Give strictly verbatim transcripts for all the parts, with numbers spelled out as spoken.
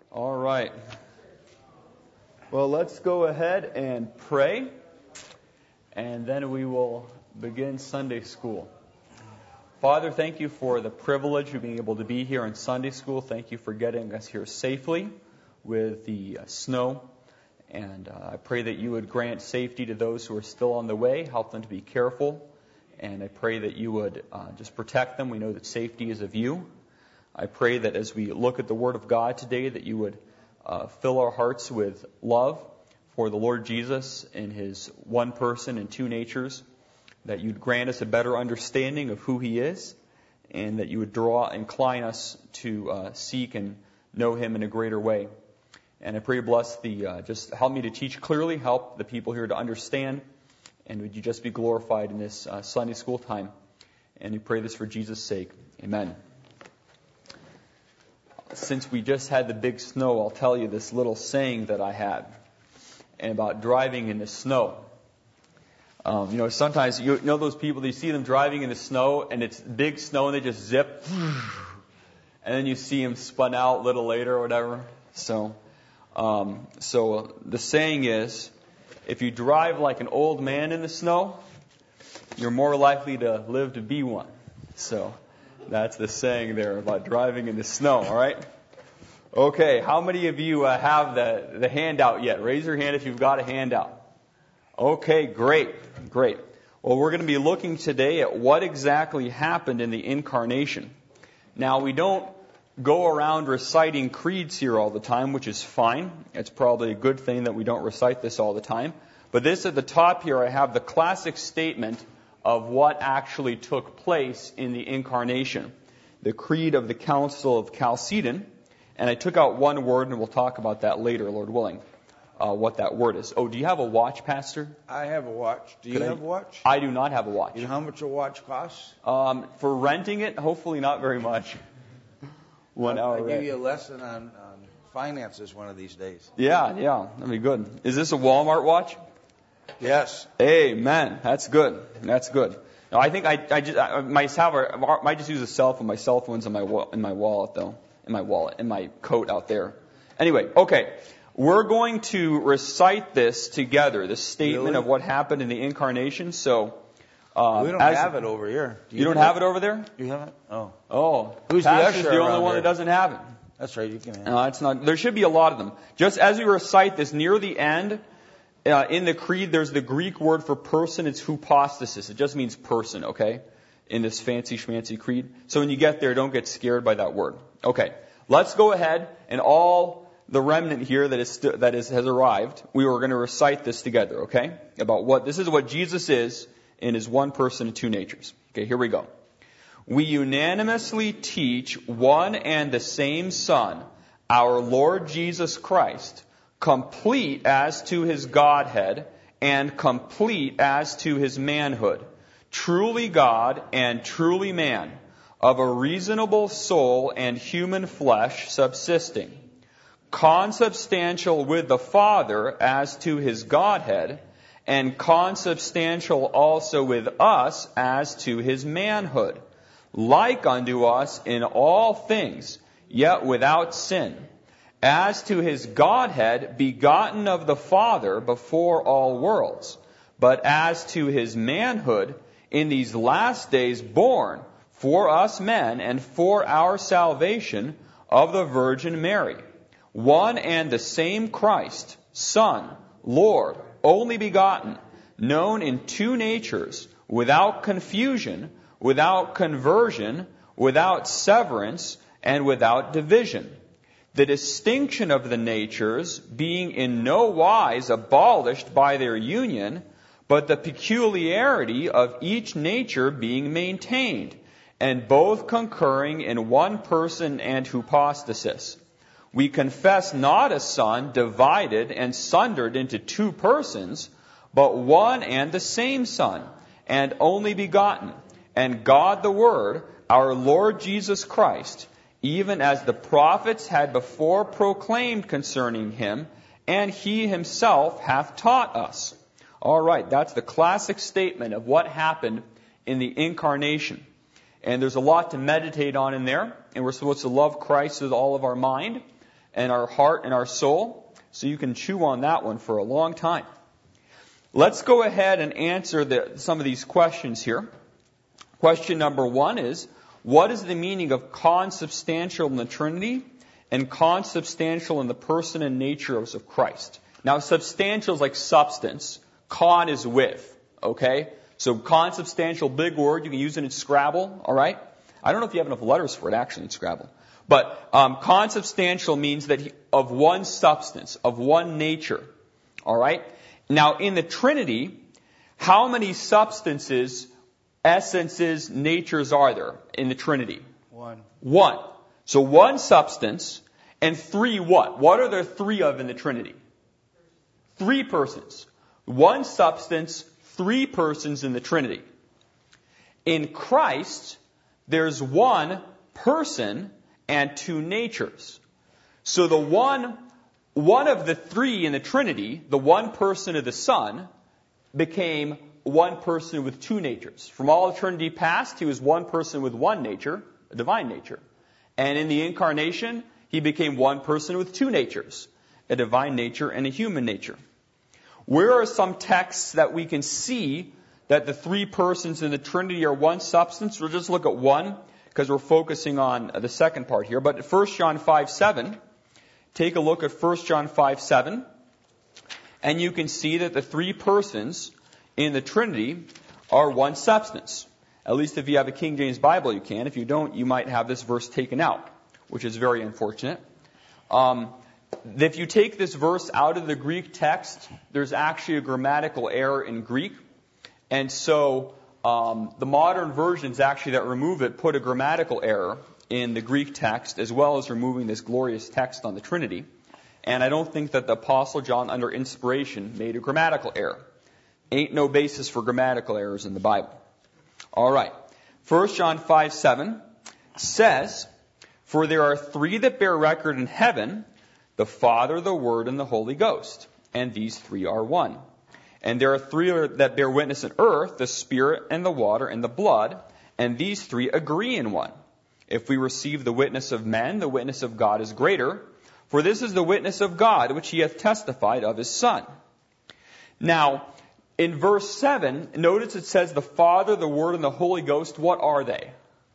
All right. Well, let's go ahead and pray, and then we will begin Sunday school. Father, thank you for the privilege of being able to be here in Sunday school. Thank you for getting us here safely with the uh, snow. And uh, I pray that you would grant safety to those who are still on the way, help them to be careful. And I pray that you would uh, just protect them. We know that safety is of you. I pray that as we look at the Word of God today, that you would uh, fill our hearts with love for the Lord Jesus in His one person and two natures, that you'd grant us a better understanding of who He is, and that you would draw, incline us to uh, seek and know Him in a greater way. And I pray you bless the, uh, just help me to teach clearly, help the people here to understand, and would you just be glorified in this uh, Sunday school time. And we pray this for Jesus' sake. Amen. Since we just had the big snow, I'll tell you this little saying that I had and about driving in the snow. Um, you know, sometimes, you know those people, you see them driving in the snow, and it's big snow, and they just zip, and then you see them spun out a little later or whatever. So, um, so the saying is, if you drive like an old man in the snow, you're more likely to live to be one. So, that's the saying there about driving in the snow, all right? Okay, how many of you uh, have the, the handout yet? Raise your hand if you've got a handout. Okay, great, great. Well, we're going to be looking today at what exactly happened in the incarnation. Now, we don't go around reciting creeds here all the time, which is fine. It's probably a good thing that we don't recite this all the time. But this at the top here, I have the classic statement of what actually took place in the incarnation. The Creed of the Council of Chalcedon. And I took out one word, and we'll talk about that later, Lord willing, uh, what that word is. Oh, do you have a watch, Pastor? I have a watch. Do you Could have I, a watch? I do not have a watch. You know how much a watch costs? Um, for renting it, hopefully not very much. One I'll, hour I'll rent. give you a lesson on, on finances one of these days. Yeah, yeah, that'd be good. Is this a Walmart watch? Yes. Amen. That's good. That's good. Now, I think I, I just I might have a, I might just use a cell phone. My cell phone's in my in my wallet though, in my wallet, in my coat out there. Anyway, okay, we're going to recite this together. The statement Really? of what happened in the incarnation. So uh, we don't as, have it over here. Do you, you don't have it over there? You have it? Oh. Oh, Who's the Pastor's usher the only around one here? that doesn't have it. That's right. You can have it. No, it's not. There should be a lot of them. Just as we recite this near the end. Uh, in the creed, there's the Greek word for person. It's hypostasis. It just means person, okay? In this fancy schmancy creed. So when you get there, don't get scared by that word. Okay, let's go ahead, and all the remnant here that is st- that is has arrived, we are going to recite this together, okay? About what this is what Jesus is in His one person and two natures. Okay, here we go. We unanimously teach one and the same Son, our Lord Jesus Christ, complete as to His Godhead, and complete as to His manhood, truly God and truly man, of a reasonable soul and human flesh subsisting, consubstantial with the Father as to His Godhead, and consubstantial also with us as to His manhood, like unto us in all things, yet without sin, as to His Godhead, begotten of the Father before all worlds, but as to His manhood, in these last days born for us men and for our salvation of the Virgin Mary, one and the same Christ, Son, Lord, only begotten, known in two natures, without confusion, without conversion, without severance, and without division. The distinction of the natures being in no wise abolished by their union, but the peculiarity of each nature being maintained, and both concurring in one person and hypostasis. We confess not a Son divided and sundered into two persons, but one and the same Son, and only begotten, and God the Word, our Lord Jesus Christ, even as the prophets had before proclaimed concerning Him, and He Himself hath taught us. All right, that's the classic statement of what happened in the incarnation. And there's a lot to meditate on in there, and we're supposed to love Christ with all of our mind, and our heart and our soul. So you can chew on that one for a long time. Let's go ahead and answer the, some of these questions here. Question number one is, what is the meaning of consubstantial in the Trinity and consubstantial in the person and nature of Christ? Now, substantial is like substance. Con is with. Okay? So consubstantial, big word. You can use it in Scrabble. All right? I don't know if you have enough letters for it actually in Scrabble. But um, consubstantial means that he, of one substance, of one nature. All right? Now, in the Trinity, how many substances, essences, natures are there in the Trinity? One. One. So one substance and three what? What are there three of in the Trinity? Three persons. One substance, three persons in the Trinity. In Christ, there's one person and two natures. So the one, one of the three in the Trinity, the one person of the Son, became one person with two natures. From all eternity past, he was one person with one nature, a divine nature. And in the incarnation, he became one person with two natures, a divine nature and a human nature. Where are some texts that we can see that the three persons in the Trinity are one substance? We'll just look at one, because we're focusing on the second part here. But First John five seven, take a look at First John five seven, and you can see that the three persons in the Trinity are one substance. At least if you have a King James Bible, you can. If you don't, you might have this verse taken out, which is very unfortunate. Um, if you take this verse out of the Greek text, there's actually a grammatical error in Greek. And so um, the modern versions actually that remove it put a grammatical error in the Greek text, as well as removing this glorious text on the Trinity. And I don't think that the Apostle John, under inspiration, made a grammatical error. Ain't no basis for grammatical errors in the Bible. All right. First John five seven says, "For there are three that bear record in heaven, the Father, the Word, and the Holy Ghost. And these three are one. And there are three that bear witness on earth, the Spirit and the water and the blood. And these three agree in one. If we receive the witness of men, the witness of God is greater. For this is the witness of God, which he hath testified of his Son." Now, in verse seven, notice it says the Father, the Word, and the Holy Ghost. What are they?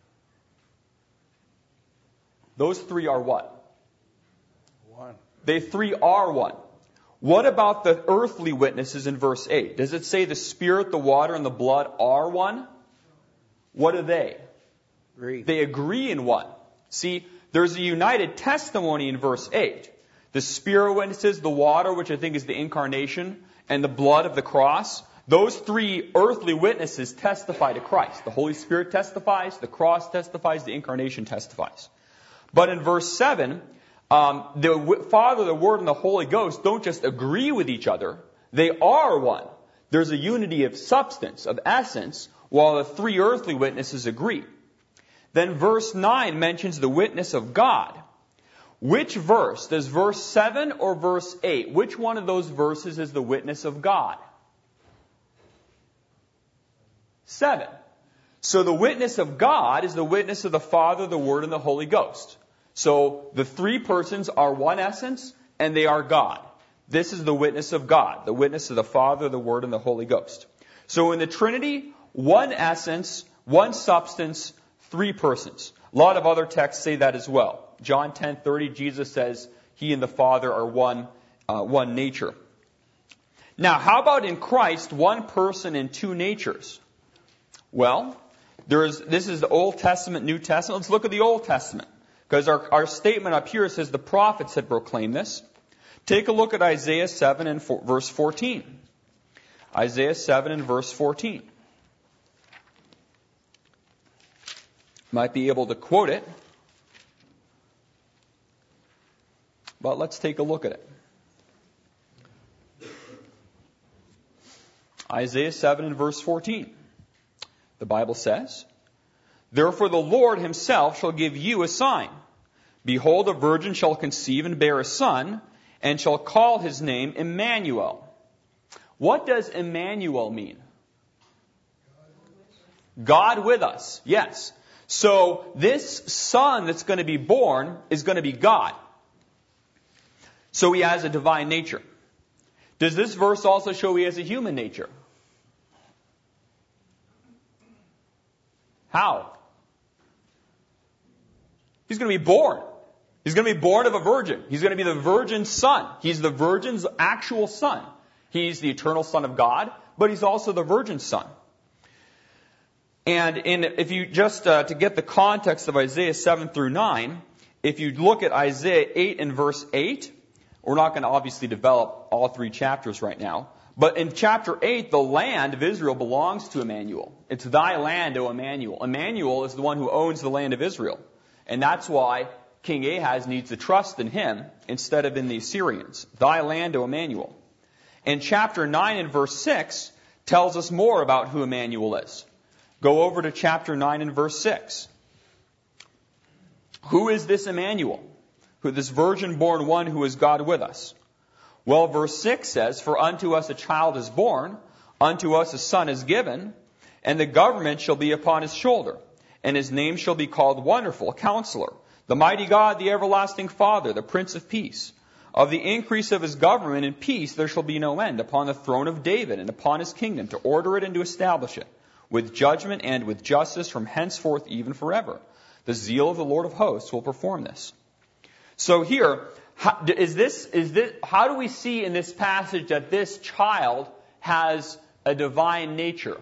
Those three are what? One. They three are one. What about the earthly witnesses in verse eight? Does it say the Spirit, the water, and the blood are one? What are they? Agree. They agree in one. See, there's a united testimony in verse eight. The Spirit witnesses, the water, which I think is the incarnation, and the blood of the cross. Those three earthly witnesses testify to Christ. The Holy Spirit testifies, the cross testifies, the incarnation testifies. But in verse seven, um, the Father, the Word, and the Holy Ghost don't just agree with each other. They are one. There's a unity of substance, of essence, while the three earthly witnesses agree. Then verse nine mentions the witness of God. Which verse? Does verse seven or verse eight? Which one of those verses is the witness of God? Seven. So the witness of God is the witness of the Father, the Word, and the Holy Ghost. So the three persons are one essence, and they are God. This is the witness of God, the witness of the Father, the Word, and the Holy Ghost. So in the Trinity, one essence, one substance, three persons. A lot of other texts say that as well. John ten thirty, Jesus says he and the Father are one, uh, one nature. Now, how about in Christ, one person and two natures? Well, there's, this is the Old Testament, New Testament. Let's look at the Old Testament. Because our, our statement up here says the prophets had proclaimed this. Take a look at Isaiah seven and four, verse fourteen. Isaiah seven and verse fourteen. Might be able to quote it. But let's take a look at it. Isaiah seven and verse fourteen. The Bible says, "Therefore the Lord himself shall give you a sign. Behold, a virgin shall conceive and bear a son, and shall call his name Emmanuel." What does Emmanuel mean? God with us. Yes. So this son that's going to be born is going to be God. So he has a divine nature. Does this verse also show he has a human nature? How? He's going to be born. He's going to be born of a virgin. He's going to be the virgin's son. He's the virgin's actual son. He's the eternal Son of God, but he's also the virgin's son. And in, if you just, uh, to get the context of Isaiah seven through nine, if you look at Isaiah eight and verse eight, we're not going to obviously develop all three chapters right now, but in chapter eight, the land of Israel belongs to Emmanuel. It's thy land, O Emmanuel. Emmanuel is the one who owns the land of Israel. And that's why King Ahaz needs to trust in him instead of in the Assyrians. Thy land, O Emmanuel. And chapter nine and verse six tells us more about who Emmanuel is. Go over to chapter nine and verse six. Who is this Emmanuel? Who this virgin-born one who is God with us? Well, verse six says, For unto us a child is born, unto us a son is given, and the government shall be upon his shoulder, and his name shall be called Wonderful, Counselor, the Mighty God, the Everlasting Father, the Prince of Peace. Of the increase of his government and peace there shall be no end upon the throne of David and upon his kingdom, to order it and to establish it, with judgment and with justice from henceforth even forever. The zeal of the Lord of hosts will perform this. So here, how, is this, is this, how do we see in this passage that this child has a divine nature?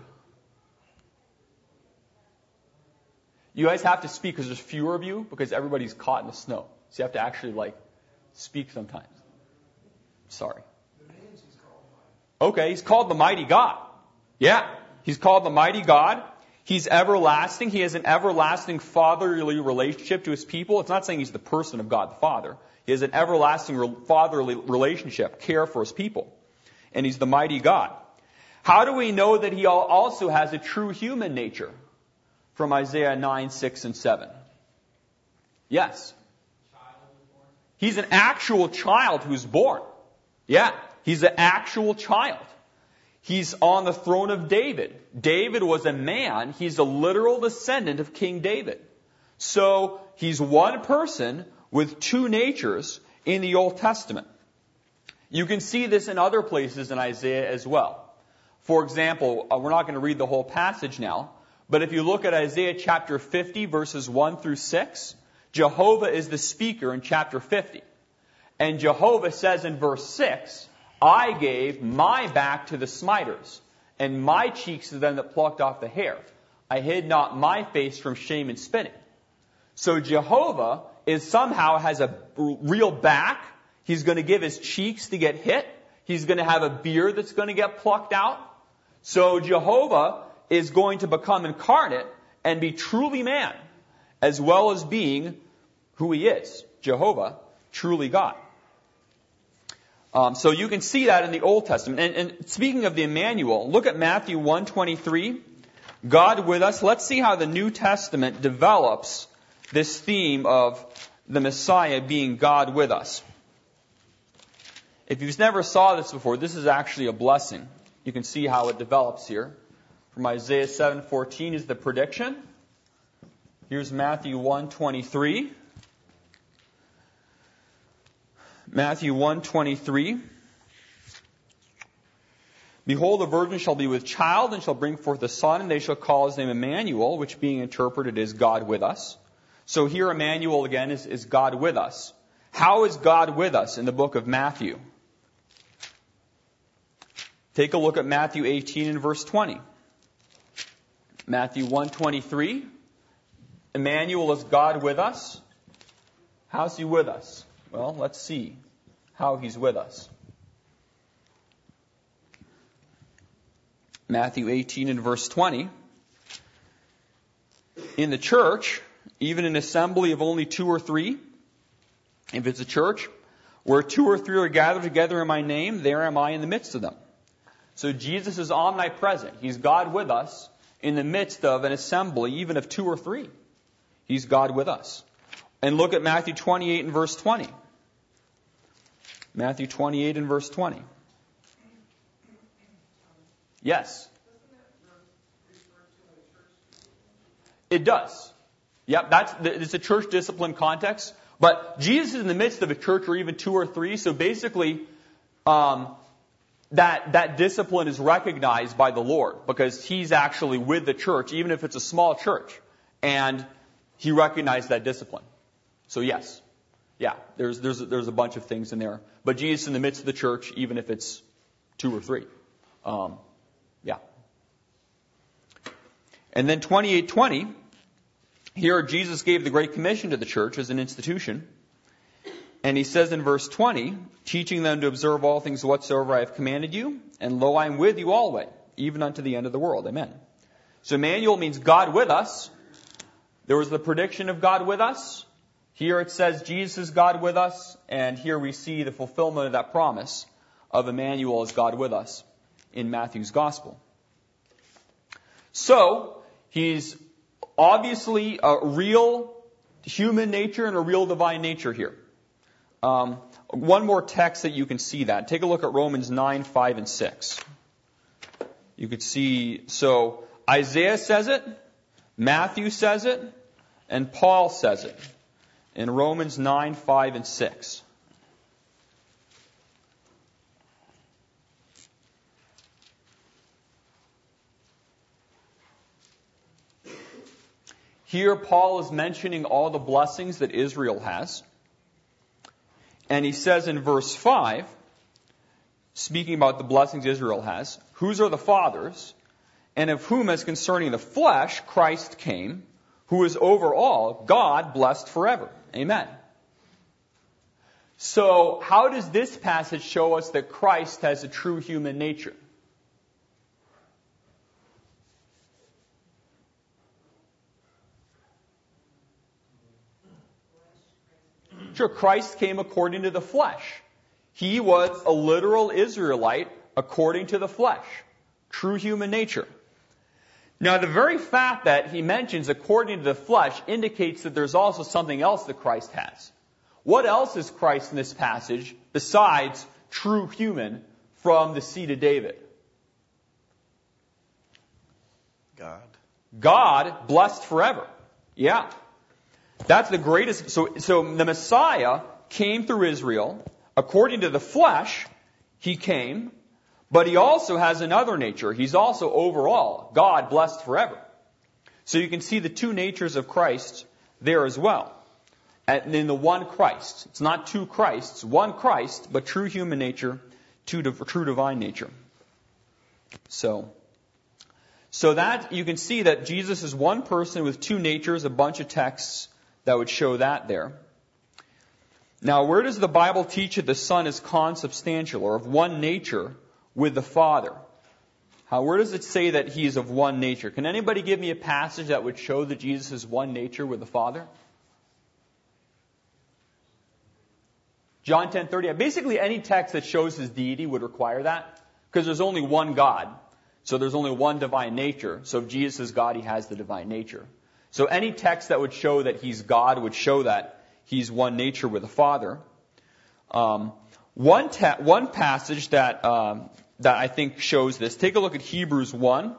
You guys have to speak because there's fewer of you, because everybody's caught in the snow. So you have to actually, like, speak sometimes. Sorry. Okay, he's called the Mighty God. Yeah, he's called the Mighty God. He's everlasting. He has an everlasting fatherly relationship to his people. It's not saying he's the person of God the Father. He has an everlasting fatherly relationship, care for his people. And he's the Mighty God. How do we know that he also has a true human nature? From Isaiah nine, six, and seven. Yes. He's an actual child who's born. Yeah, he's an actual child. He's on the throne of David. David was a man. He's a literal descendant of King David. So he's one person with two natures in the Old Testament. You can see this in other places in Isaiah as well. For example, we're not going to read the whole passage now, but if you look at Isaiah chapter fifty, verses one through six, Jehovah is the speaker in chapter fifty. And Jehovah says in verse six, I gave my back to the smiters, and my cheeks to them that plucked off the hair. I hid not my face from shame and spitting. So Jehovah is somehow has a real back. He's going to give his cheeks to get hit. He's going to have a beard that's going to get plucked out. So Jehovah is going to become incarnate and be truly man, as well as being who he is, Jehovah, truly God. Um, so you can see that in the Old Testament. And, and speaking of the Emmanuel, look at Matthew one twenty-three, God with us. Let's see how the New Testament develops this theme of the Messiah being God with us. If you've never saw this before, this is actually a blessing. You can see how it develops here. From Isaiah seven fourteen is the prediction. Here's Matthew one twenty-three. Matthew one twenty-three. Behold, a virgin shall be with child, and shall bring forth a son, and they shall call his name Emmanuel, which being interpreted is God with us. So here Emmanuel again is, is God with us. How is God with us in the book of Matthew? Take a look at Matthew eighteen and verse twenty. Matthew one twenty-three. Emmanuel is God with us. How's he with us? Well, let's see how he's with us. Matthew eighteen and verse twenty. In the church, even an assembly of only two or three, if it's a church, where two or three are gathered together in my name, there am I in the midst of them. So Jesus is omnipresent. He's God with us in the midst of an assembly, even of two or three. He's God with us. And look at Matthew twenty-eight and verse twenty. Matthew twenty-eight and verse twenty. Yes. It does. Yep, that's it's a church discipline context. But Jesus is in the midst of a church, or even two or three, so basically, um, that, that discipline is recognized by the Lord, because He's actually with the church, even if it's a small church, and He recognized that discipline. So yes, yeah, there's, there's, there's a bunch of things in there. But Jesus in the midst of the church, even if it's two or three. Um, yeah. And then twenty-eight twenty, here Jesus gave the Great Commission to the church as an institution. And He says in verse twenty, teaching them to observe all things whatsoever I have commanded you, and lo, I am with you always, even unto the end of the world. Amen. So Emmanuel means God with us. There was the prediction of God with us. Here it says Jesus is God with us, and here we see the fulfillment of that promise of Emmanuel as God with us in Matthew's Gospel. So, He's obviously a real human nature and a real divine nature here. Um, one more text that you can see that. Take a look at Romans nine, five, and six. You could see, so Isaiah says it, Matthew says it, and Paul says it in Romans nine, five, and six. Here Paul is mentioning all the blessings that Israel has. And he says in verse five, speaking about the blessings Israel has, whose are the fathers, and of whom as concerning the flesh Christ came, who is over all, God blessed forever. Amen. So how does this passage show us that Christ has a true human nature? Sure, Christ came according to the flesh. He was a literal Israelite according to the flesh. True human nature. Now, the very fact that he mentions according to the flesh indicates that there's also something else that Christ has. What else is Christ in this passage besides true human from the seed of David? God. God blessed forever. Yeah. That's the greatest. So, so the Messiah came through Israel. According to the flesh, He came. But He also has another nature. He's also overall God blessed forever. So you can see the two natures of Christ there as well. And in the one Christ. It's not two Christs, one Christ, but true human nature, true divine nature. So, so that you can see that Jesus is one person with two natures, a bunch of texts that would show that there. Now, where does the Bible teach that the Son is consubstantial, or of one nature with the Father? How, where does it say that He is of one nature? Can anybody give me a passage that would show that Jesus is one nature with the Father? John ten thirty. Basically, any text that shows His deity would require that, because there's only one God. So there's only one divine nature. So if Jesus is God, He has the divine nature. So any text that would show that He's God would show that He's one nature with the Father. Um, one te- one passage that um, that I think shows this. Take a look at Hebrews one.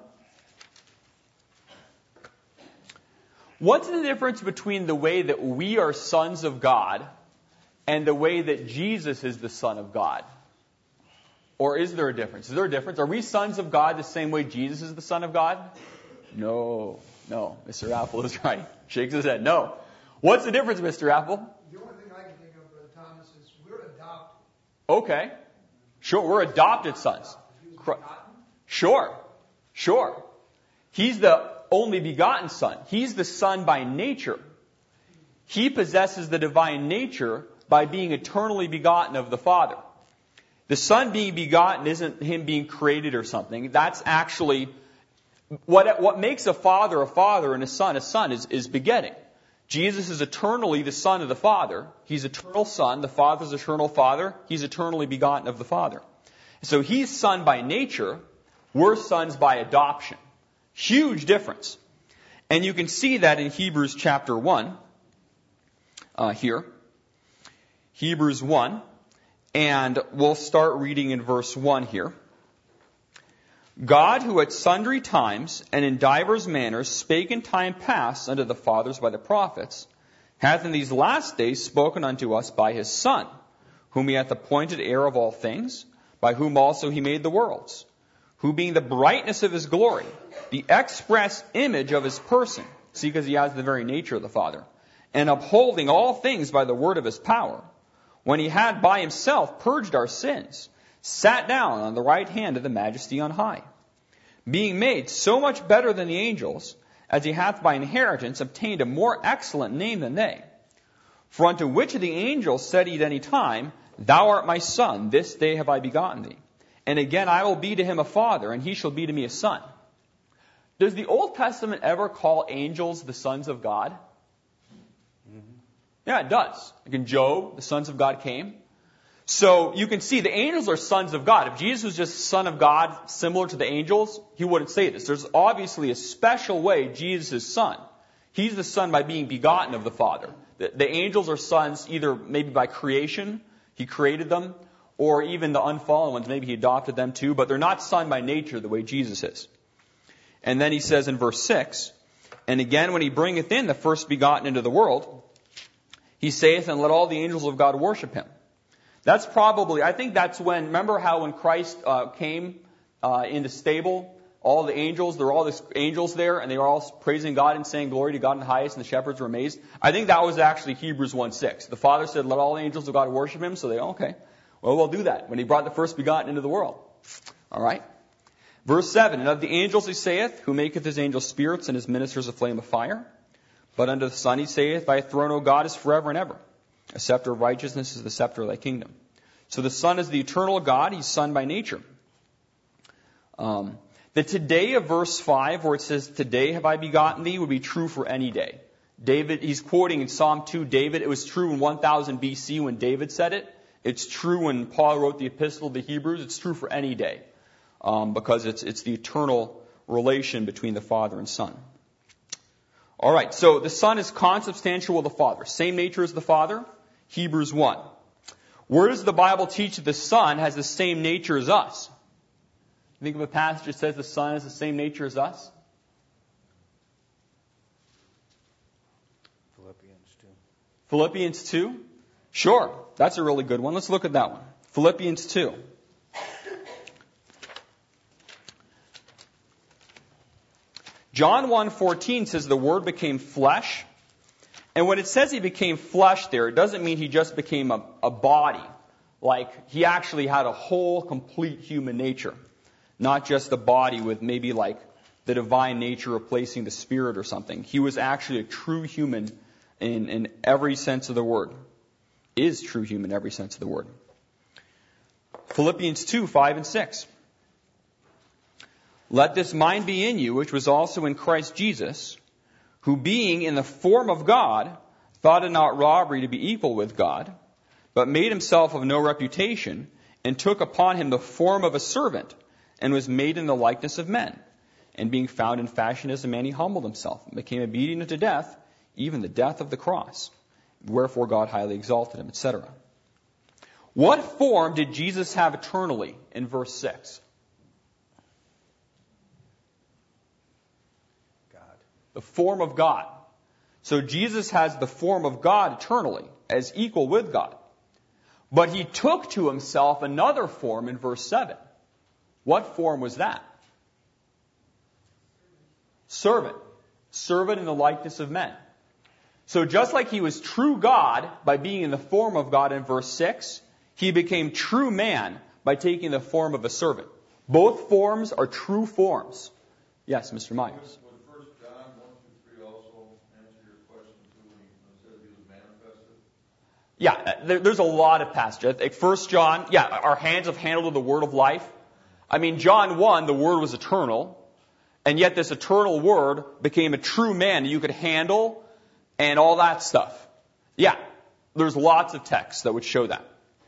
What's the difference between the way that we are sons of God and the way that Jesus is the Son of God? Or is there a difference? Is there a difference? Are we sons of God the same way Jesus is the Son of God? No. No. Mister Apple is right. Shakes his head. No. What's the difference, Mister Apple? The only thing I can think of, Brother Thomas, is we're adopted. Okay. Sure, we're adopted sons. Sure. Sure. He's the only begotten Son. He's the Son by nature. He possesses the divine nature by being eternally begotten of the Father. The Son being begotten isn't Him being created or something. That's actually what what makes a father a father and a son a son is, is begetting. Jesus is eternally the Son of the Father. He's eternal Son. The Father's eternal Father. He's eternally begotten of the Father. So He's Son by nature. We're sons by adoption. Huge difference. And you can see that in Hebrews chapter one uh, here. Hebrews one. And we'll start reading in verse one here. God, who at sundry times and in divers manners spake in time past unto the fathers by the prophets, hath in these last days spoken unto us by his Son, whom he hath appointed heir of all things, by whom also he made the worlds, who being the brightness of his glory, the express image of his person, see, because he has the very nature of the Father, and upholding all things by the word of his power, when he had by himself purged our sins, sat down on the right hand of the majesty on high, being made so much better than the angels, as he hath by inheritance obtained a more excellent name than they. For unto which of the angels said he at any time, Thou art my son, this day have I begotten thee. And again I will be to him a father, and he shall be to me a son. Does the Old Testament ever call angels the sons of God? Mm-hmm. Yeah, it does. Like in Job, the sons of God came. So you can see the angels are sons of God. If Jesus was just son of God, similar to the angels, he wouldn't say this. There's obviously a special way Jesus is son. He's the son by being begotten of the Father. The, the angels are sons either maybe by creation, he created them, or even the unfallen ones, maybe he adopted them too, but they're not son by nature the way Jesus is. And then he says in verse six, And again when he bringeth in the first begotten into the world, he saith, And let all the angels of God worship him. That's probably, I think that's when, remember how when Christ uh, came uh, in the stable, all the angels, there were all the angels there, and they were all praising God and saying glory to God in the highest, and the shepherds were amazed. I think that was actually Hebrews one six. The Father said, let all the angels of God worship him, so they, okay, well, we'll do that when he brought the first begotten into the world. All right. Verse seven, And of the angels he saith, Who maketh his angels spirits, and his ministers a flame of fire. But unto the Son he saith, Thy throne, O God, is forever and ever. A scepter of righteousness is the scepter of thy kingdom. So the Son is the eternal God. He's Son by nature. Um, the today of verse five, where it says, Today have I begotten thee, would be true for any day. David, he's quoting in Psalm two, David. It was true in one thousand B C when David said it. It's true when Paul wrote the epistle to the Hebrews. It's true for any day. Um, because it's, it's the eternal relation between the Father and Son. All right, so the Son is consubstantial with the Father. Same nature as the Father. Hebrews one. Where does the Bible teach that the Son has the same nature as us? You think of a passage that says the Son has the same nature as us? Philippians two. Philippians two? Sure, that's a really good one. Let's look at that one. Philippians two. John one fourteen says the Word became flesh. And when it says he became flesh there, it doesn't mean he just became a, a body. Like he actually had a whole, complete human nature. Not just a body with maybe like the divine nature replacing the spirit or something. He was actually a true human in, in every sense of the word. Is true human in every sense of the word. Philippians two, five and six. Let this mind be in you, which was also in Christ Jesus, who being in the form of God, thought it not robbery to be equal with God, but made himself of no reputation, and took upon him the form of a servant, and was made in the likeness of men. And being found in fashion as a man, he humbled himself, and became obedient unto death, even the death of the cross. Wherefore God highly exalted him, et cetera. What form did Jesus have eternally in verse six? The form of God. So Jesus has the form of God eternally, as equal with God. But he took to himself another form in verse seven. What form was that? Servant. Servant in the likeness of men. So just like he was true God by being in the form of God in verse six, he became true man by taking the form of a servant. Both forms are true forms. Yes, Mister Myers. Yeah, there, there's a lot of passages. Like First John, yeah, our hands have handled the word of life. I mean, John one, the word was eternal, and yet this eternal word became a true man that you could handle and all that stuff. Yeah, there's lots of texts that would show that.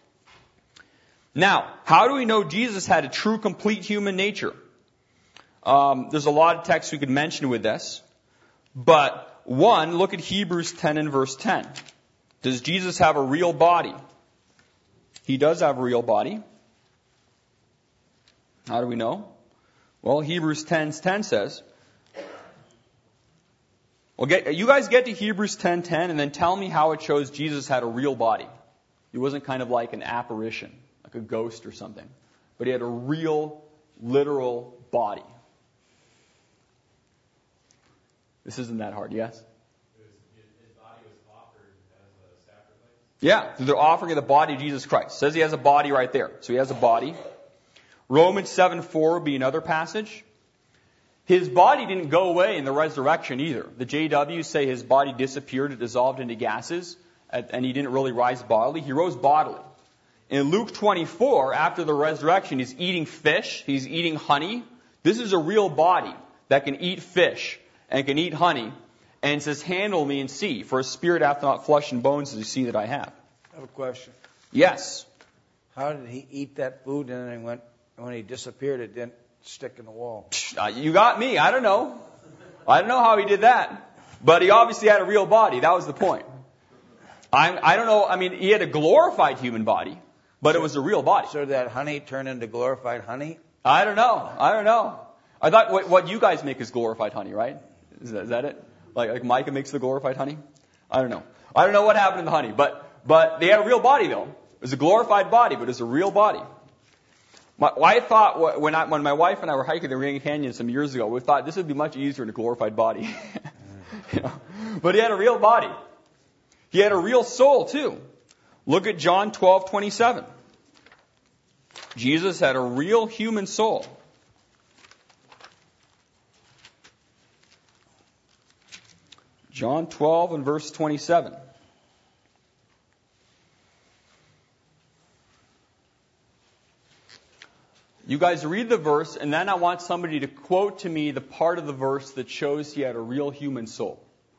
Now, how do we know Jesus had a true, complete human nature? Um, there's a lot of texts we could mention with this, but one, look at Hebrews ten and verse ten. Does Jesus have a real body? He does have a real body. How do we know? Well, Hebrews ten ten says, Well, get, you guys get to Hebrews ten ten and then tell me how it shows Jesus had a real body. He wasn't kind of like an apparition, like a ghost or something. But he had a real, literal body. This isn't that hard, yes? His body was offered as a sacrifice? Yeah, so they're offering of the body of Jesus Christ. It says he has a body right there. So he has a body. Romans seven four would be another passage. His body didn't go away in the resurrection either. The J Ws say his body disappeared, it dissolved into gases, and he didn't really rise bodily. He rose bodily. In Luke twenty-four, after the resurrection, he's eating fish, he's eating honey. This is a real body that can eat fish and can eat honey. And it says, handle me and see, for a spirit hath not flesh and bones as you see that I have. I have a question. Yes. How did he eat that food and then went, when he disappeared, it didn't stick in the wall? Uh, you got me. I don't know. I don't know how he did that. But he obviously had a real body. That was the point. I'm, I don't know. I mean, he had a glorified human body, but it was a real body. So that honey turned into glorified honey? I don't know. I don't know. I thought what, what you guys make is glorified honey, right? Is that, is that it? Like, like Micah makes the glorified honey? I don't know. I don't know what happened in the honey, but, but they had a real body though. It was a glorified body, but it was a real body. My, I thought when, I, when my wife and I were hiking the Ring Canyon some years ago, we thought this would be much easier in a glorified body. You know? But he had a real body. He had a real soul too. Look at John twelve twenty-seven. Jesus had a real human soul. John twelve and verse twenty-seven. You guys read the verse, and then I want somebody to quote to me the part of the verse that shows he had a real human soul.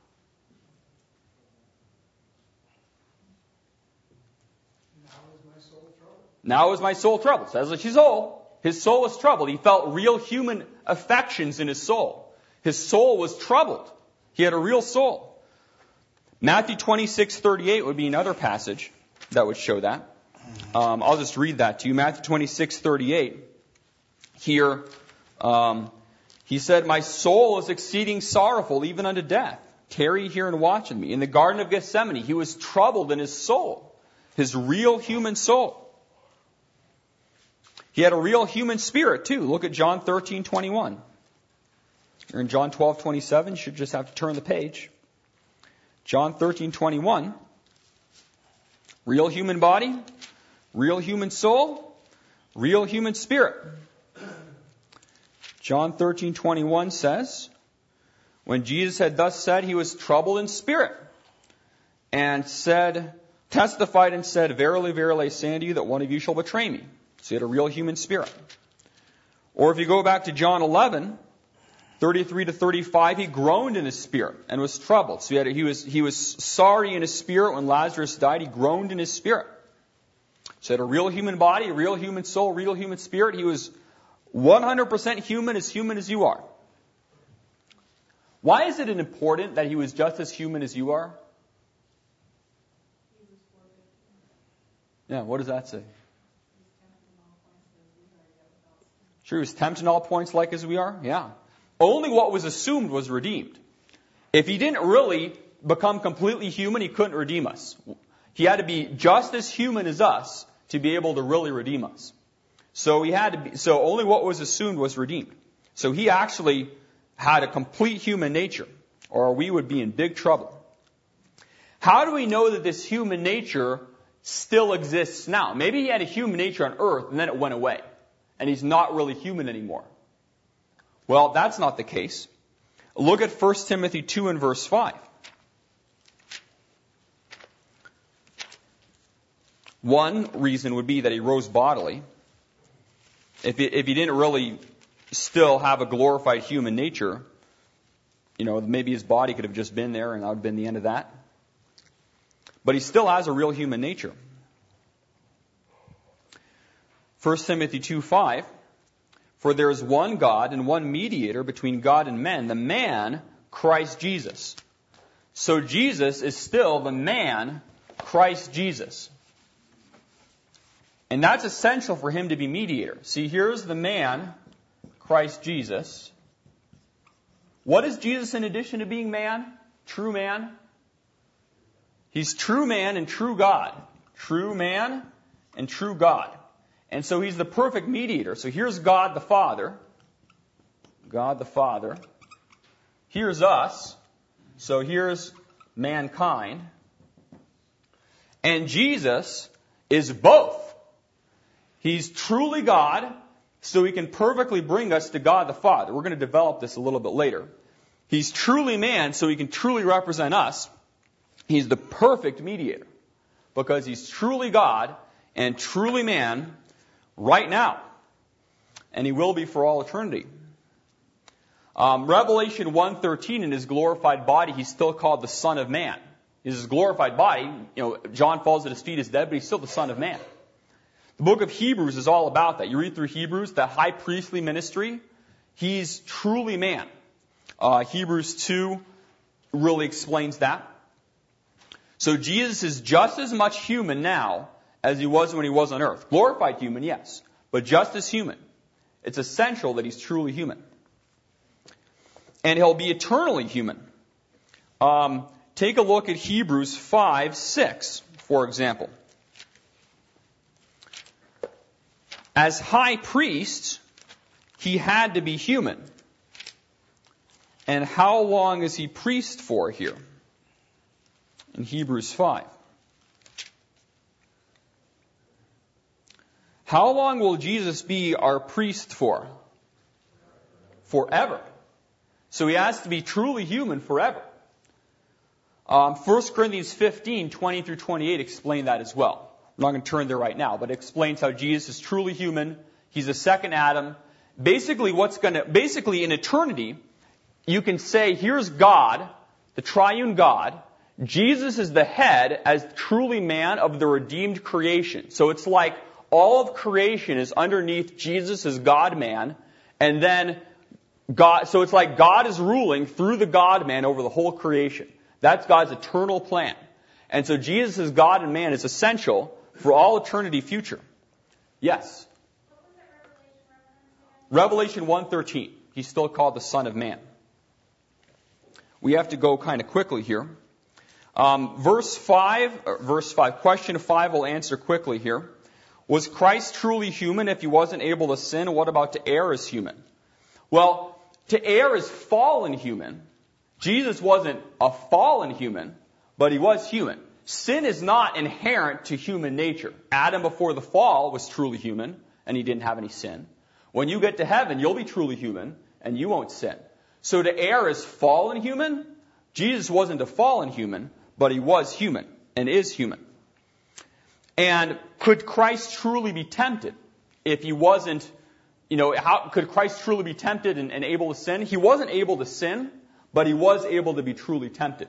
Now is my soul troubled. Now is my soul troubled. Says like his soul. His soul was troubled. He felt real human affections in his soul. His soul was troubled. He had a real soul. Matthew twenty-six thirty-eight would be another passage that would show that. Um, I'll just read that to you. Matthew twenty-six thirty-eight. Here, um, he said, my soul is exceeding sorrowful, even unto death. Tarry here and watch with me. In the Garden of Gethsemane, he was troubled in his soul, his real human soul. He had a real human spirit, too. Look at John thirteen twenty-one. You're in John twelve twenty-seven. You should just have to turn the page. John thirteen twenty-one. Real human body, real human soul, real human spirit. John thirteen twenty-one says, when Jesus had thus said, he was troubled in spirit, and said, testified and said, verily, verily, I say unto you that one of you shall betray me. So he had a real human spirit. Or if you go back to John eleven, thirty-three to thirty-five, he groaned in his spirit and was troubled. So he, had, he was he was sorry in his spirit when Lazarus died. He groaned in his spirit. So he had a real human body, a real human soul, real human spirit. He was one hundred percent human, as human as you are. Why is it important that he was just as human as you are? Yeah, what does that say? Sure, he was tempted in all points like as we are? Yeah. Only what was assumed was redeemed. If he didn't really become completely human, he couldn't redeem us. He had to be just as human as us to be able to really redeem us. So he had to be, so only what was assumed was redeemed. So he actually had a complete human nature, or we would be in big trouble. How do we know that this human nature still exists now? Maybe he had a human nature on earth and then it went away, and he's not really human anymore. Well, that's not the case. Look at First Timothy two and verse five. One reason would be that he rose bodily. If he, if he didn't really still have a glorified human nature, you know, maybe his body could have just been there and that would have been the end of that. But he still has a real human nature. First Timothy two five. For there is one God and one mediator between God and men, the man, Christ Jesus. So Jesus is still the man, Christ Jesus. And that's essential for him to be mediator. See, here's the man, Christ Jesus. What is Jesus in addition to being man? True man. He's true man and true God. True man and true God. And so he's the perfect mediator. So here's God the Father. God the Father. Here's us. So here's mankind. And Jesus is both. He's truly God, so he can perfectly bring us to God the Father. We're going to develop this a little bit later. He's truly man, so he can truly represent us. He's the perfect mediator, because he's truly God and truly man right now. And he will be for all eternity. Um, Revelation one thirteen, in his glorified body, he's still called the Son of Man. His glorified body, you know, John falls at his feet, is dead, but he's still the Son of Man. The book of Hebrews is all about that. You read through Hebrews, the high priestly ministry, he's truly man. Uh, Hebrews two really explains that. So Jesus is just as much human now as he was when he was on earth. Glorified human, yes, but just as human. It's essential that he's truly human. And he'll be eternally human. Um, take a look at Hebrews five six, for example. As high priest, he had to be human. And how long is he priest for here? In Hebrews five. How long will Jesus be our priest for? Forever. So he has to be truly human forever. Um, First Corinthians fifteen, twenty through twenty-eight explain that as well. I'm not going to turn there right now, but it explains how Jesus is truly human. He's the second Adam. Basically, what's going to, basically in eternity, you can say, here's God, the triune God. Jesus is the head as truly man of the redeemed creation. So it's like all of creation is underneath Jesus as God-man, and then God, so it's like God is ruling through the God-man over the whole creation. That's God's eternal plan. And so Jesus as God and man is essential for all eternity future. Yes? Revelation one thirteen. He's still called the Son of Man. We have to go kind of quickly here. Um, verse five, or verse five, question five we'll answer quickly here. Was Christ truly human if he wasn't able to sin? What about to err as human? Well, to err as fallen human. Jesus wasn't a fallen human, but he was human. Sin is not inherent to human nature. Adam before the fall was truly human, and he didn't have any sin. When you get to heaven, you'll be truly human, and you won't sin. So to err as fallen human, Jesus wasn't a fallen human, but he was human, and is human. And could Christ truly be tempted if he wasn't, you know, how could Christ truly be tempted and, and able to sin? He wasn't able to sin, but he was able to be truly tempted.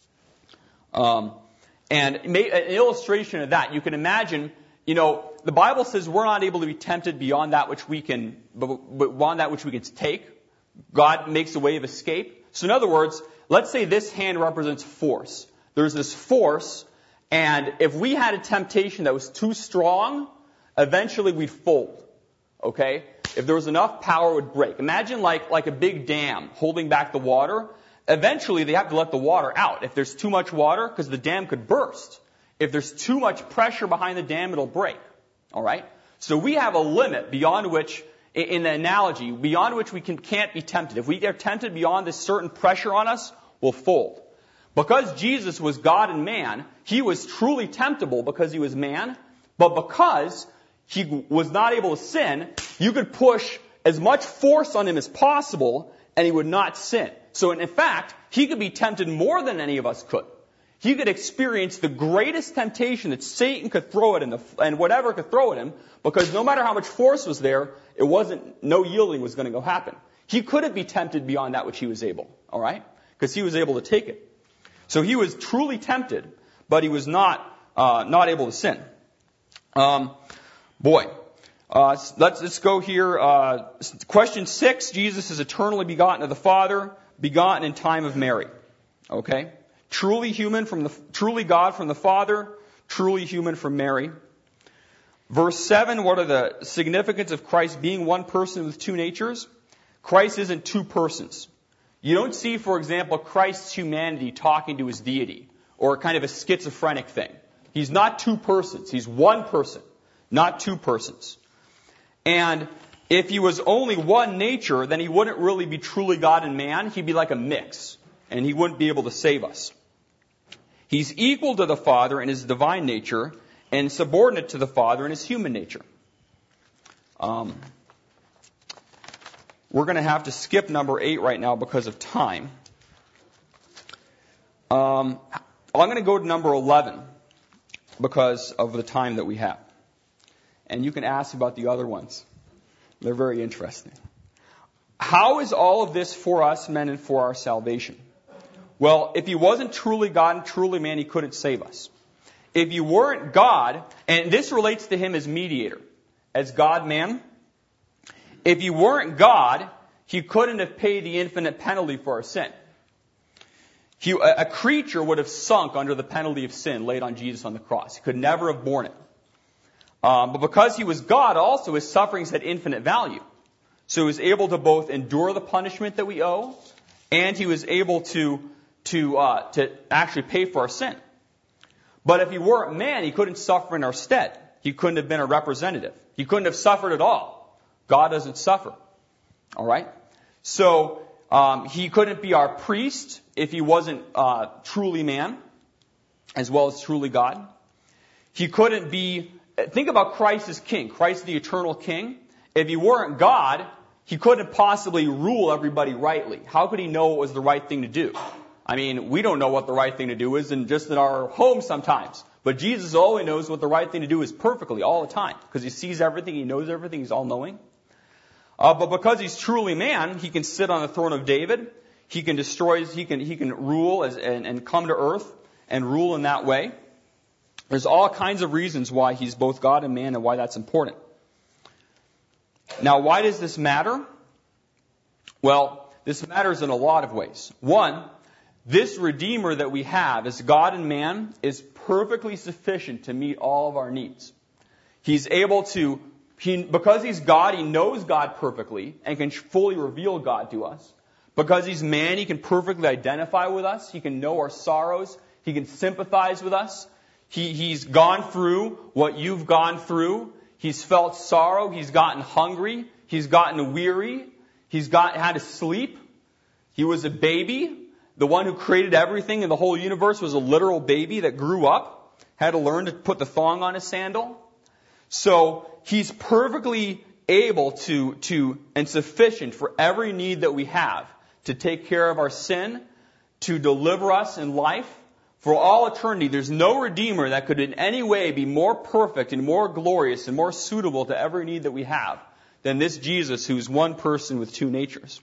Um, and an illustration of that, you can imagine, you know, the Bible says we're not able to be tempted beyond that which we can, beyond that which we can take. God makes a way of escape. So in other words, let's say this hand represents force. There's this force, and if we had a temptation that was too strong, eventually we'd fold. Okay? If there was enough power, it would break. Imagine like, like a big dam holding back the water. Eventually, they have to let the water out. If there's too much water, because the dam could burst. If there's too much pressure behind the dam, it'll break. All right? So we have a limit beyond which, in the analogy, beyond which we can, can't be tempted. If we are tempted beyond this certain pressure on us, we'll fold. Because Jesus was God and man, he was truly temptable because he was man. But because he was not able to sin, you could push as much force on him as possible, and he would not sin. So in fact, he could be tempted more than any of us could. He could experience the greatest temptation that Satan could throw at him, and whatever could throw at him, because no matter how much force was there, it wasn't, no yielding was going to go happen. He couldn't be tempted beyond that which he was able, all right? Because he was able to take it. So he was truly tempted, but he was not, uh, not able to sin. Um, boy. Uh, let's, let's go here. Uh, question six, Jesus is eternally begotten of the Father, begotten in time of Mary. Okay? Truly human from the, truly God from the Father, truly human from Mary. Verse seven, what are the significance of Christ being one person with two natures? Christ isn't two persons. You don't see, for example, Christ's humanity talking to his deity, or kind of a schizophrenic thing. He's not two persons. He's one person, not two persons. And if he was only one nature, then he wouldn't really be truly God and man. He'd be like a mix, and he wouldn't be able to save us. He's equal to the Father in his divine nature and subordinate to the Father in his human nature. Um, we're going to have to skip number eight right now because of time. Um, I'm going to go to number eleven because of the time that we have. And you can ask about the other ones. They're very interesting. How is all of this for us men and for our salvation? Well, if he wasn't truly God and truly man, he couldn't save us. If you weren't God, and this relates to him as mediator, as God-man, if you weren't God, he couldn't have paid the infinite penalty for our sin. He, a creature would have sunk under the penalty of sin laid on Jesus on the cross. He could never have borne it. Um, but because he was God, also his sufferings had infinite value. So he was able to both endure the punishment that we owe, and he was able to to uh, to actually pay for our sin. But if he weren't man, he couldn't suffer in our stead. He couldn't have been a representative. He couldn't have suffered at all. God doesn't suffer. All right? So um, he couldn't be our priest if he wasn't uh, truly man, as well as truly God. He couldn't be... Think about Christ as king. Christ the eternal king. If he weren't God, he couldn't possibly rule everybody rightly. How could he know what was the right thing to do? I mean, we don't know what the right thing to do is in just in our home sometimes. But Jesus always knows what the right thing to do is perfectly all the time. Because he sees everything, he knows everything, he's all-knowing. Uh, but because he's truly man, he can sit on the throne of David. He can destroy, he can he can rule as, and, and come to earth and rule in that way. There's all kinds of reasons why he's both God and man and why that's important. Now, why does this matter? Well, this matters in a lot of ways. One, this Redeemer that we have as God and man is perfectly sufficient to meet all of our needs. He's able to, he, because he's God, he knows God perfectly and can fully reveal God to us. Because he's man, he can perfectly identify with us. He can know our sorrows. He can sympathize with us. He, he's gone through what you've gone through. He's felt sorrow. He's gotten hungry. He's gotten weary. He's got, had to sleep. He was a baby. The one who created everything in the whole universe was a literal baby that grew up, had to learn to put the thong on his sandal. So he's perfectly able to, to and sufficient for every need that we have to take care of our sin, to deliver us in life. For all eternity, there's no Redeemer that could in any way be more perfect and more glorious and more suitable to every need that we have than this Jesus who's one person with two natures.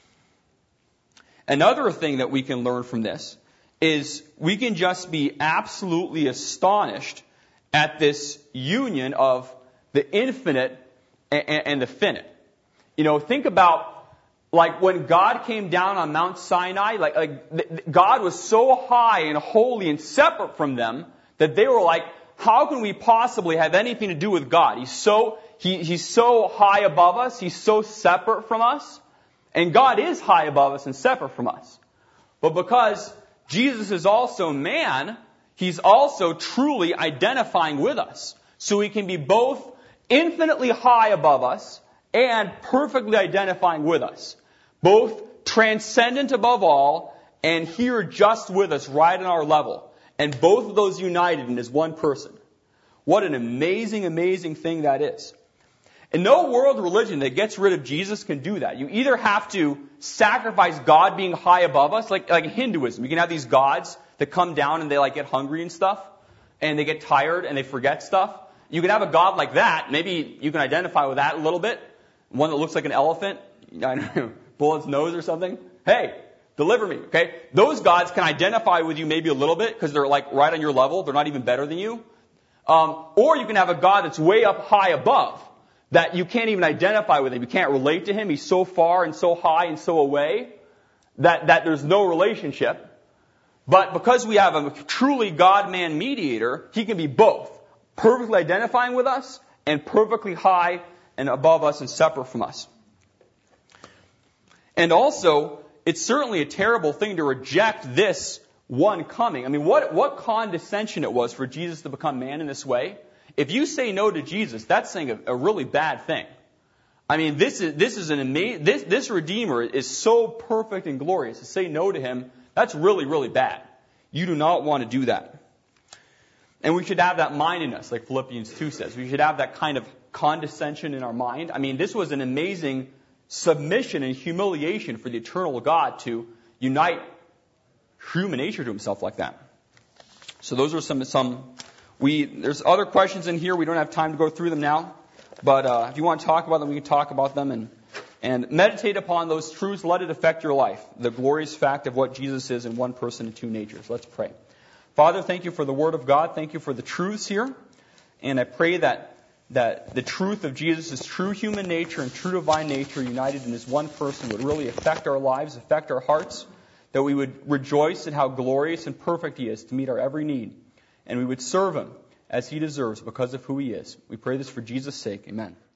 Another thing that we can learn from this is we can just be absolutely astonished at this union of the infinite and the finite. You know, think about like when God came down on Mount Sinai, like, like God was so high and holy and separate from them that they were like, how can we possibly have anything to do with God? He's so, he, he's so high above us. He's so separate from us. And God is high above us and separate from us. But because Jesus is also man, he's also truly identifying with us. So he can be both infinitely high above us and perfectly identifying with us. Both transcendent above all and here just with us right on our level. And both of those united in as one person. What an amazing, amazing thing that is. And no world religion that gets rid of Jesus can do that. You either have to sacrifice God being high above us, like, like Hinduism. You can have these gods that come down and they like get hungry and stuff. And they get tired and they forget stuff. You can have a God like that. Maybe you can identify with that a little bit. One that looks like an elephant. I don't know. Pull its nose or something. Hey, deliver me, okay? Those gods can identify with you maybe a little bit because they're like right on your level. They're not even better than you. Um, or you can have a God that's way up high above that you can't even identify with him. You can't relate to him. He's so far and so high and so away that, that there's no relationship. But because we have a truly God-man mediator, he can be both. Perfectly identifying with us and perfectly high and above us and separate from us. And also, it's certainly a terrible thing to reject this one coming. I mean, what, what condescension it was for Jesus to become man in this way. If you say no to Jesus, that's saying a, a really bad thing. I mean, this is, this is an amazing, this, this Redeemer is so perfect and glorious. To say no to him, that's really, really bad. You do not want to do that. And we should have that mind in us, like Philippians two says. We should have that kind of condescension in our mind. I mean, this was an amazing submission and humiliation for the eternal God to unite human nature to himself like that. So those are some, some, we, there's other questions in here. We don't have time to go through them now. But uh, if you want to talk about them, we can talk about them and, and meditate upon those truths. Let it affect your life. The glorious fact of what Jesus is in one person and two natures. Let's pray. Father, thank you for the Word of God. Thank you for the truths here. And I pray that, that the truth of Jesus' true human nature and true divine nature united in this one person would really affect our lives, affect our hearts, that we would rejoice in how glorious and perfect He is to meet our every need. And we would serve Him as He deserves because of who He is. We pray this for Jesus' sake. Amen.